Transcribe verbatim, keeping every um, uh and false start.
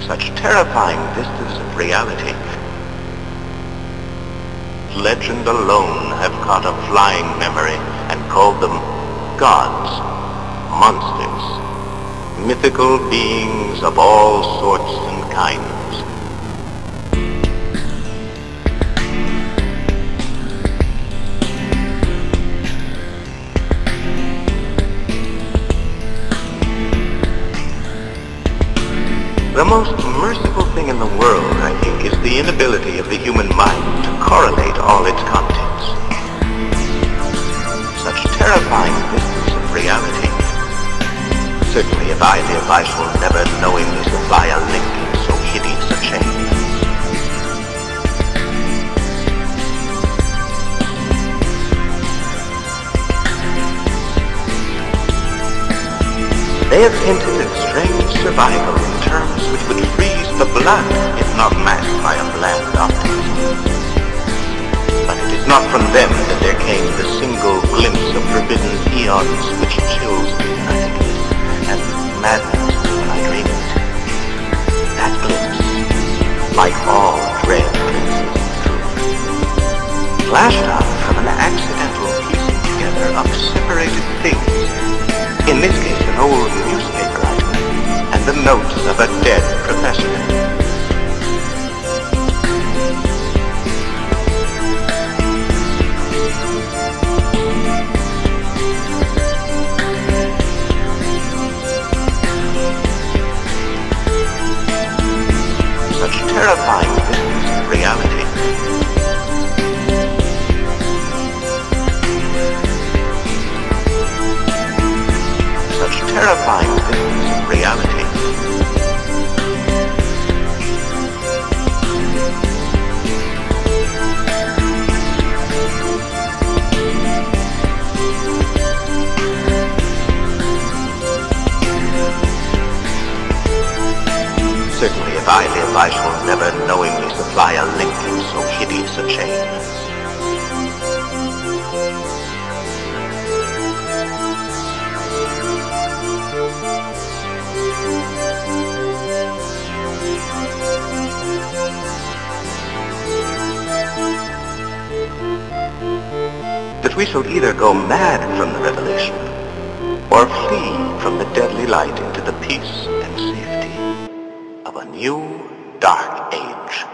Such terrifying vistas of reality. Legend alone have caught a flying memory and called them gods, monsters, mythical beings of all sorts and kinds. The most merciful thing in the world, I think, is the inability of the human mind to correlate all its contents. Such terrifying vistas of reality. Certainly, if I live, I shall never knowingly supply a link in so hideous a chain. They have hinted at strange survival in terms which would freeze the blood if not matched by a bland optimism. But it is not from them that there came the single glimpse of forbidden eons which chills me when I think of it, and maddens me when I dream of it. That glimpse, like all dread glimpses of truth, flashed out from an accidental piecing together of separated things. In this case, an old newspaper item, and the notes of a dead professor. Such terrifying vistas of reality. Terrifying vistas of reality. Certainly, if I live, I shall never knowingly supply a link in so hideous a chain. That we shall either go mad from the revelation, or flee from the deadly light into the peace and safety of a new dark age.